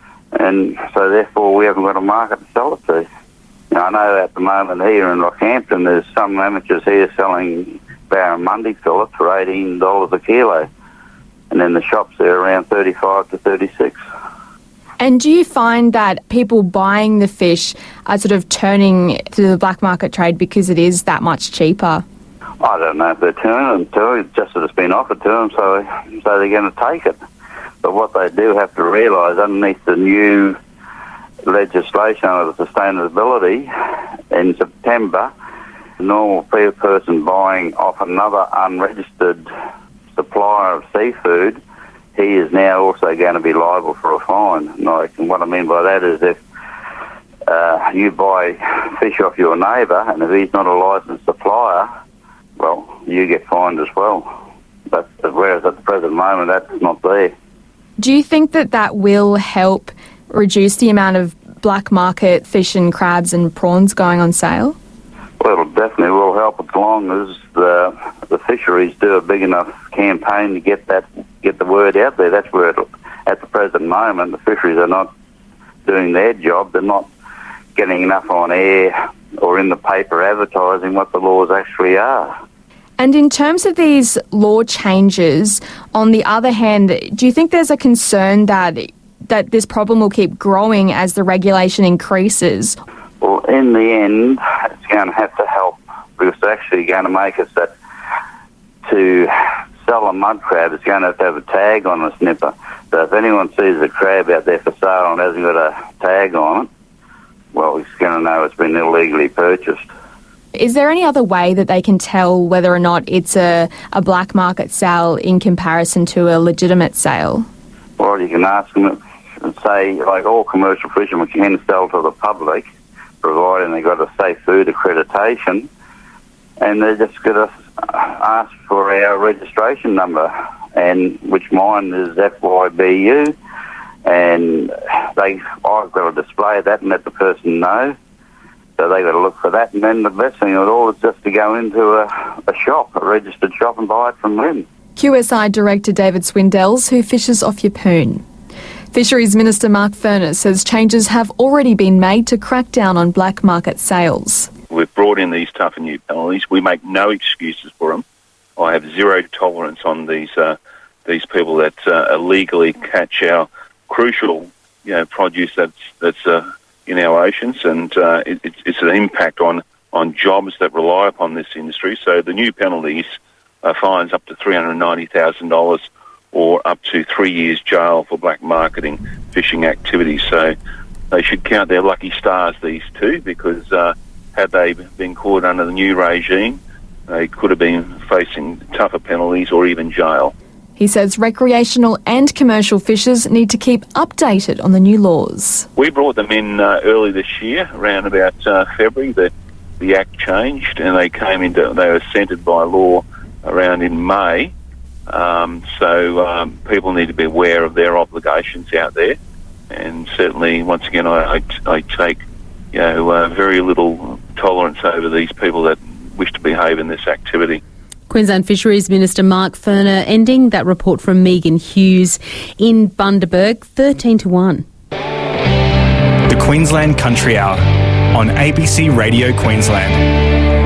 and so therefore we haven't got a market to sell it to. Now, I know at the moment here in Rockhampton there's some amateurs here selling barramundi fillets for eighteen dollars a kilo, and in the shops they're around thirty-five to thirty-six. And do you find that people buying the fish are sort of turning to the black market trade because it is that much cheaper? I don't know if they're turning to it, just that it's been offered to them, so, so they're going to take it. But what they do have to realise, underneath the new legislation of sustainability in September, a normal person buying off another unregistered supplier of seafood, he is now also going to be liable for a fine. Like, and what I mean by that is if uh, you buy fish off your neighbour and if he's not a licensed supplier, well, you get fined as well. But whereas at the present moment, that's not there. Do you think that that will help reduce the amount of black market fish and crabs and prawns going on sale? Well, it definitely will help as long as the the fisheries do a big enough campaign to get that get the word out there. That's where, it, at the present moment, the fisheries are not doing their job. They're not getting enough on air or in the paper advertising what the laws actually are. And in terms of these law changes, on the other hand, do you think there's a concern that that this problem will keep growing as the regulation increases? Well, in the end, it's going to have to help because it's actually going to make us that to sell a mud crab, it's going to have to have a tag on the snipper. So if anyone sees a crab out there for sale and hasn't got a tag on it, well, he's going to know it's been illegally purchased. Is there any other way that they can tell whether or not it's a, a black market sale in comparison to a legitimate sale? Well, you can ask them and say, like all commercial fishermen can sell to the public, providing they've got a safe food accreditation, and they're just going to ask for our registration number, and which mine is F Y B U, and they I've got to display that and let the person know. So they've got to look for that, and then the best thing of it all is just to go into a, a shop, a registered shop, and buy it from them. Q S I Director David Swindells, who fishes off Yeppoon. Fisheries Minister Mark Furness says changes have already been made to crack down on black market sales. We've brought in these tougher new penalties. We make no excuses for them. I have zero tolerance on these uh, these people that uh, illegally catch our crucial, you know, produce that's that's uh, in our oceans, and uh, it, it's, it's an impact on, on jobs that rely upon this industry. So the new penalties are fines up to three hundred ninety thousand dollars or up to three years jail for black marketing fishing activities. So they should count their lucky stars, these two, because uh, had they been caught under the new regime, they could have been facing tougher penalties or even jail. He says recreational and commercial fishers need to keep updated on the new laws. We brought them in uh, early this year, around about uh, February. The, the Act changed and they came into, they were centred by law around in May. Um, so um, people need to be aware of their obligations out there. And certainly, once again, I, I, I take you know, uh, very little tolerance over these people that wish to behave in this activity. Queensland Fisheries Minister Mark Furner ending that report from Megan Hughes in Bundaberg, thirteen to one. The Queensland Country Hour on A B C Radio Queensland.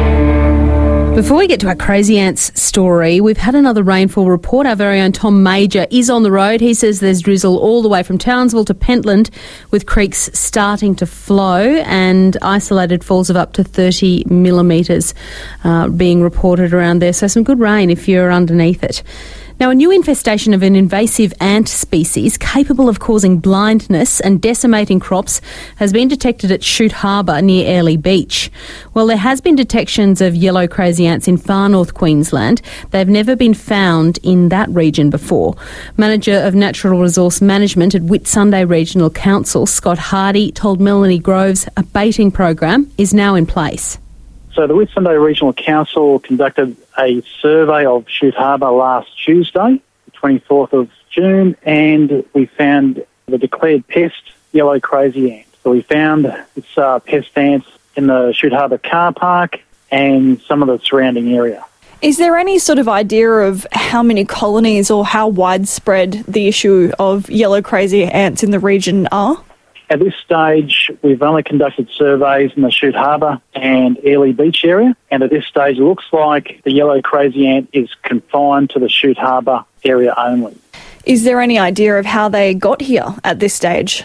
Before we get to our Crazy Ants story, we've had another rainfall report. Our very own Tom Major is on the road. He says there's drizzle all the way from Townsville to Pentland, with creeks starting to flow and isolated falls of up to thirty millimetres uh, being reported around there. So some good rain if you're underneath it. Now, a new infestation of an invasive ant species capable of causing blindness and decimating crops has been detected at Shute Harbour near Airlie Beach. Well, there has been detections of yellow crazy ants in far north Queensland. They've never been found in that region before. Manager of Natural Resource Management at Whitsunday Regional Council, Scott Hardy, told Melanie Groves a baiting program is now in place. So the Whitsunday Regional Council conducted a survey of Shute Harbour last Tuesday, the twenty-fourth of June, and we found the declared pest, yellow crazy ant. So we found this uh, pest ants in the Shute Harbour car park and some of the surrounding area. Is there any sort of idea of how many colonies or how widespread the issue of yellow crazy ants in the region are? At this stage, we've only conducted surveys in the Shute Harbour and Airlie Beach area, and at this stage it looks like the yellow crazy ant is confined to the Shute Harbour area only. Is there any idea of how they got here at this stage?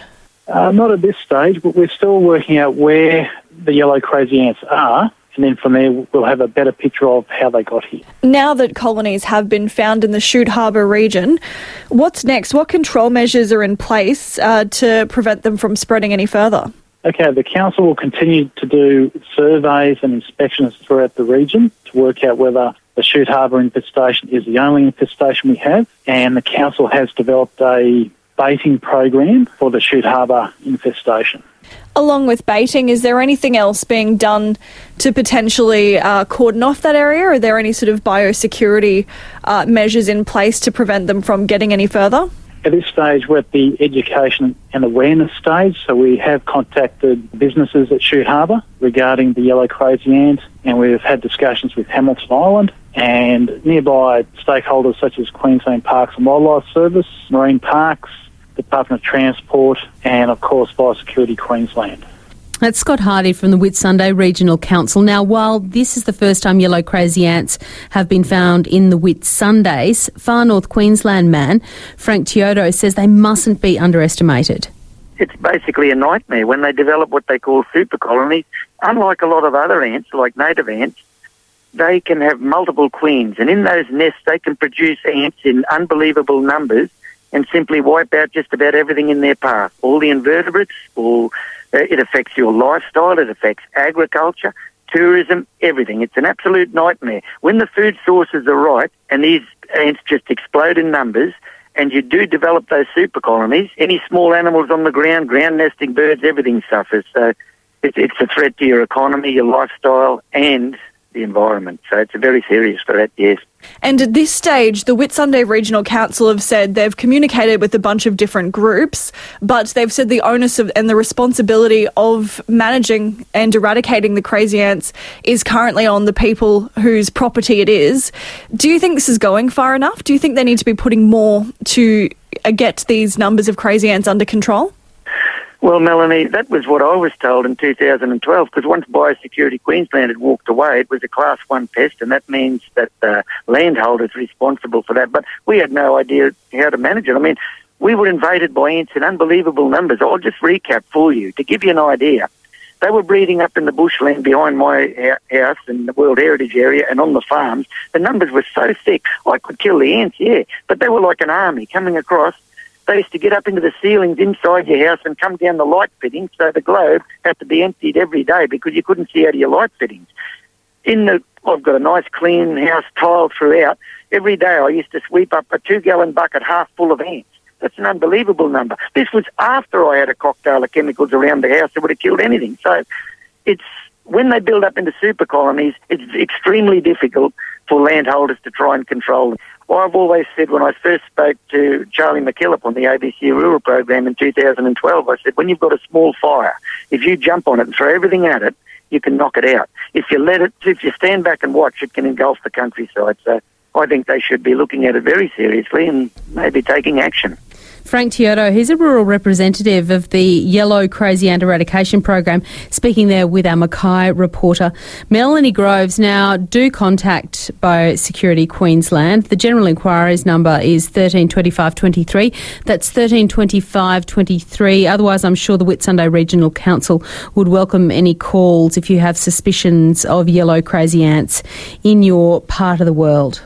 Uh, not at this stage, but we're still working out where the yellow crazy ants are, and then from there we'll have a better picture of how they got here. Now that colonies have been found in the Shute Harbour region, what's next? What control measures are in place uh, to prevent them from spreading any further? Okay, the council will continue to do surveys and inspections throughout the region to work out whether the Shute Harbour infestation is the only infestation we have, and the council has developed a baiting program for the Shute Harbour infestation. Along with baiting, is there anything else being done to potentially uh, cordon off that area? Are there any sort of biosecurity uh, measures in place to prevent them from getting any further? At this stage, we're at the education and awareness stage, so we have contacted businesses at Shute Harbour regarding the yellow crazy ant, and we've had discussions with Hamilton Island and nearby stakeholders such as Queensland Parks and Wildlife Service, Marine Parks, Department of Transport, and of course Biosecurity Queensland. That's Scott Hardy from the Whitsunday Regional Council. Now, while this is the first time yellow crazy ants have been found in the Whitsundays, Far North Queensland man Frank Teodo says they mustn't be underestimated. It's basically a nightmare when they develop what they call super colonies. Unlike a lot of other ants, like native ants, they can have multiple queens, and in those nests they can produce ants in unbelievable numbers and simply wipe out just about everything in their path. All the invertebrates, all, uh, it affects your lifestyle, it affects agriculture, tourism, everything. It's an absolute nightmare. When the food sources are right and these ants just explode in numbers and you do develop those super colonies, any small animals on the ground, ground nesting birds, everything suffers. So it's, it's a threat to your economy, your lifestyle and the environment. So it's a very serious threat, yes. And at this stage, the Whitsunday Regional Council have said they've communicated with a bunch of different groups, but they've said the onus of and the responsibility of managing and eradicating the crazy ants is currently on the people whose property it is. Do you think this is going far enough? Do you think they need to be putting more to get these numbers of crazy ants under control? Well, Melanie, that was what I was told in two thousand twelve, because once Biosecurity Queensland had walked away, it was a Class one pest, and that means that the uh, landholders are responsible for that. But we had no idea how to manage it. I mean, we were invaded by ants in unbelievable numbers. I'll just recap for you to give you an idea. They were breeding up in the bushland behind my house in the World Heritage Area and on the farms. The numbers were so thick, I could kill the ants, yeah. But they were like an army coming across. They used to get up into the ceilings inside your house and come down the light fittings, so the globe had to be emptied every day because you couldn't see out of your light fittings. In the, I've got a nice clean house tiled throughout. Every day I used to sweep up a two-gallon bucket half full of ants. That's an unbelievable number. This was after I had a cocktail of chemicals around the house that would have killed anything. So it's when they build up into super colonies, it's extremely difficult for landholders to try and control them. Well, I've always said when I first spoke to Charlie McKillop on the A B C Rural Program in two thousand twelve, I said, when you've got a small fire, if you jump on it and throw everything at it, you can knock it out. If you let it, if you stand back and watch, it can engulf the countryside. So I think they should be looking at it very seriously and maybe taking action. Frank Teodo, he's a rural representative of the Yellow Crazy Ant Eradication Program, speaking there with our Mackay reporter, Melanie Groves. Now, do contact Biosecurity Queensland. The general inquiries number is thirteen twenty-five twenty-three. That's thirteen twenty-five twenty-three. Otherwise, I'm sure the Whitsunday Regional Council would welcome any calls if you have suspicions of yellow crazy ants in your part of the world.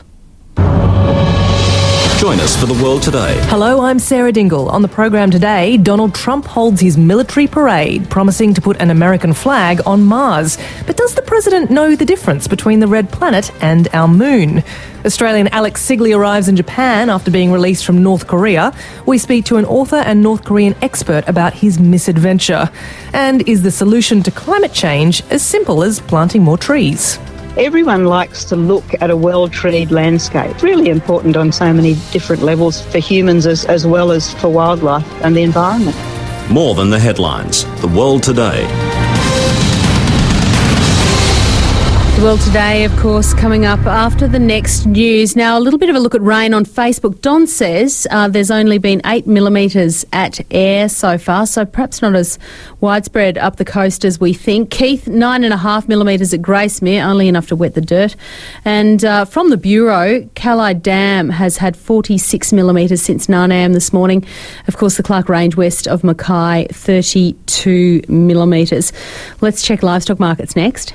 Join us for The World Today. Hello, I'm Sarah Dingle. On the program today, Donald Trump holds his military parade, promising to put an American flag on Mars. But does the president know the difference between the red planet and our moon? Australian Alex Sigley arrives in Japan after being released from North Korea. We speak to an author and North Korean expert about his misadventure. And is the solution to climate change as simple as planting more trees? Everyone likes to look at a well-treed landscape. It's really important on so many different levels for humans as, as well as for wildlife and the environment. More than the headlines. The World Today. Well, today, of course, coming up after the next news. Now, a little bit of a look at rain on Facebook. Don says uh, there's only been eight millimetres at Ayr so far, so perhaps not as widespread up the coast as we think. Keith, nine and a half millimetres at Gracemere, only enough to wet the dirt. And uh, from the Bureau, Callide Dam has had forty-six millimetres since nine a m this morning. Of course, the Clark Range west of Mackay, thirty-two millimetres. Let's check livestock markets next.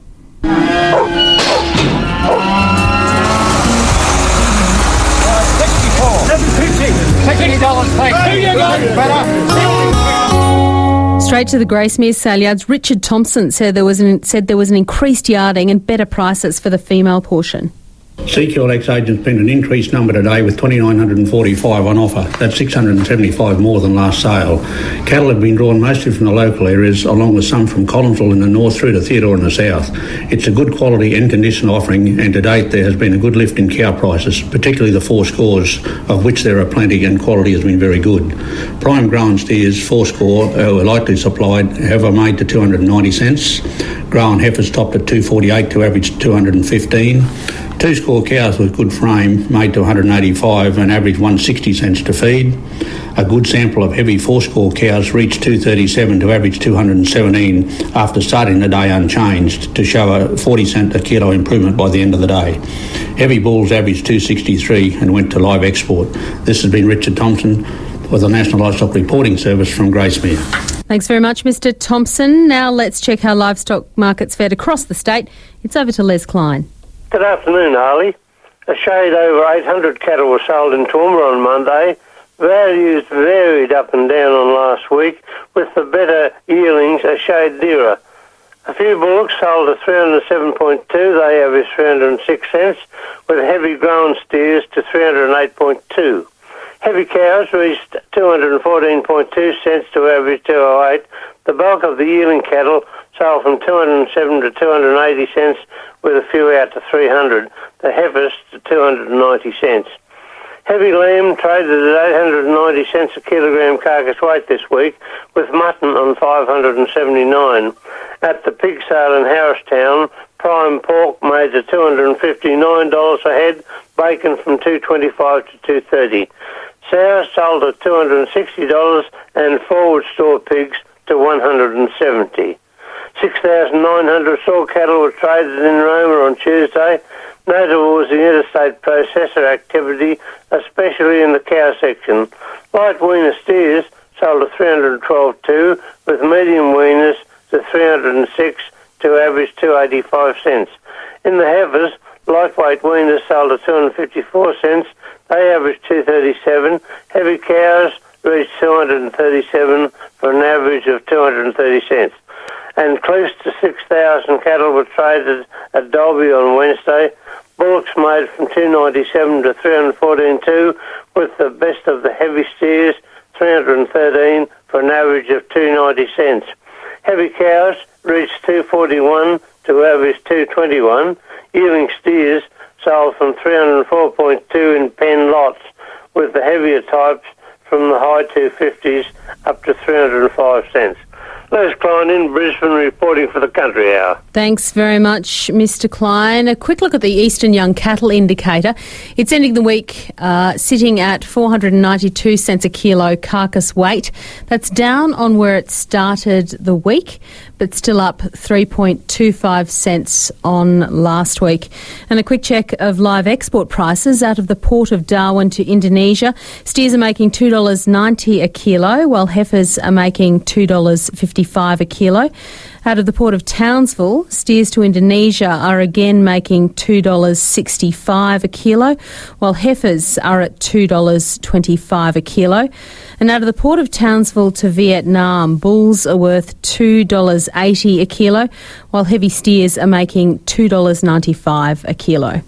Straight to the Gracemere sale yards. Richard Thompson said there was an, said there was an increased yarding and better prices for the female portion. C Q L X agents been an increased number today with two thousand nine hundred forty-five on offer. That's six hundred seventy-five more than last sale. Cattle have been drawn mostly from the local areas, along with some from Collinsville in the north through to Theodore in the south. It's a good quality and condition offering, and to date there has been a good lift in cow prices, particularly the four scores, of which there are plenty, and quality has been very good. Prime grown steers, four score, who are lightly supplied, have a made to two hundred ninety cents. Grown heifers topped at two forty-eight to average two hundred fifteen. Two score cows with good frame made to one hundred eighty-five and average one hundred sixty cents to feed. A good sample of heavy four score cows reached two thirty-seven to average two hundred seventeen after starting the day unchanged, to show a forty cent a kilo improvement by the end of the day. Heavy bulls averaged two sixty-three and went to live export. This has been Richard Thompson for the National Livestock Reporting Service from Gracemere. Thanks very much, Mister Thompson. Now let's check how livestock markets fared across the state. It's over to Les Klein. Good afternoon, Harley. A shade over eight hundred cattle were sold in Toowoomba on Monday. Values varied up and down on last week, with the better yearlings a shade dearer. A few bullocks sold at three hundred seven point two, they averaged three hundred six cents, with heavy grown steers to three hundred eight point two. Heavy cows reached two hundred fourteen point two cents to average two oh eight. The bulk of the yearling cattle sold from two hundred seven to two hundred eighty cents, with a few out to three hundred. The heifers to two hundred ninety cents. Heavy lamb traded at eight hundred ninety cents a kilogram carcass weight this week, with mutton on five hundred seventy-nine. At the pig sale in Harristown, prime pork made to two hundred fifty-nine dollars a head, bacon from two twenty-five to two thirty. Sows sold at two hundred sixty dollars and forward store pigs to one hundred seventy dollars. six thousand nine hundred saw cattle were traded in Roma on Tuesday. Notable was the interstate processor activity, especially in the cow section. Light weaner steers sold at three hundred twelve point two, with medium weaners to three hundred six to average two eighty-five cents. In the heifers, lightweight weaners sold at two hundred fifty-four cents, they averaged two thirty-seven. Heavy cows reached two hundred thirty-seven for an average of two hundred thirty cents. And close to six thousand cattle were traded at Dalby on Wednesday. Bullocks made from two ninety-seven to three hundred fourteen point two, with the best of the heavy steers, three hundred thirteen for an average of two ninety cents. Heavy cows reached two forty-one to average two twenty-one. Yearling steers sold from three hundred four point two in pen lots, with the heavier types from the high two fifties up to three hundred five cents. Les Klein in Brisbane reporting for the Country Hour. Thanks very much, Mister Klein. A quick look at the Eastern Young Cattle Indicator. It's ending the week uh, sitting at four hundred ninety-two cents a kilo carcass weight. That's down on where it started the week, but still up three point two five cents on last week. And a quick check of live export prices out of the port of Darwin to Indonesia. Steers are making two dollars ninety a kilo, while heifers are making two dollars fifty-five a kilo. Out of the port of Townsville, steers to Indonesia are again making two dollars sixty-five a kilo, while heifers are at two dollars twenty-five a kilo. And out of the port of Townsville to Vietnam, bulls are worth two dollars eighty a kilo, while heavy steers are making two dollars ninety-five a kilo.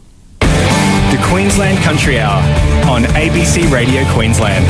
The Queensland Country Hour on A B C Radio Queensland.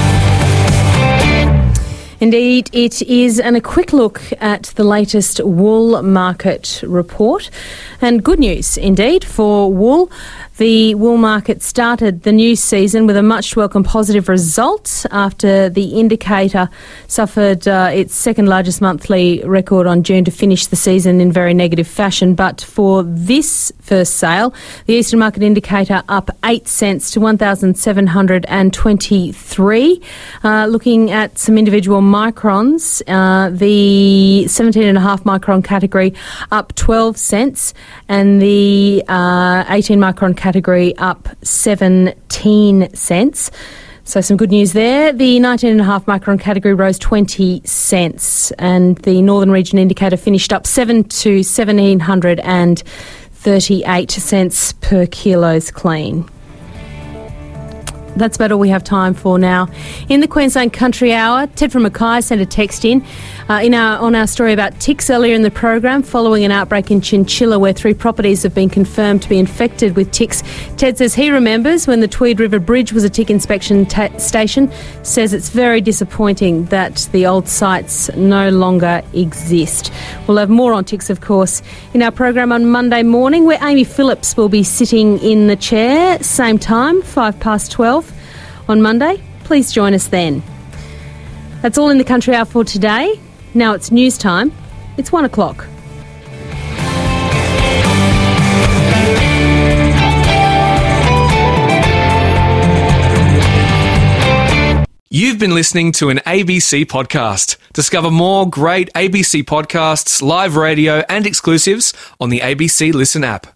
Indeed, it is. And a quick look at the latest wool market report. And good news, indeed, for wool. The wool market started the new season with a much welcome positive result after the indicator suffered uh, its second largest monthly record on June to finish the season in very negative fashion. But for this first sale, the Eastern Market Indicator up eight cents to one thousand seven hundred twenty-three. Uh, looking at some individual microns, uh, the seventeen and a half micron category up twelve cents and the uh, eighteen micron category up seventeen cents. So some good news there. The nineteen and a half micron category rose twenty cents and the Northern Region Indicator finished up seven to one thousand seven hundred thirty-eight cents per kilos clean. That's about all we have time for now. In the Queensland Country Hour, Ted from Mackay sent a text in, uh, in our, on our story about ticks earlier in the program, following an outbreak in Chinchilla where three properties have been confirmed to be infected with ticks. Ted says he remembers when the Tweed River Bridge was a tick inspection ta- station, says it's very disappointing that the old sites no longer exist. We'll have more on ticks, of course, in our program on Monday morning, where Amy Phillips will be sitting in the chair, same time, five past twelve. On Monday. Please join us then. That's all in the Country Hour for today. Now it's news time. It's one o'clock. You've been listening to an A B C podcast. Discover more great A B C podcasts, live radio and exclusives on the A B C Listen app.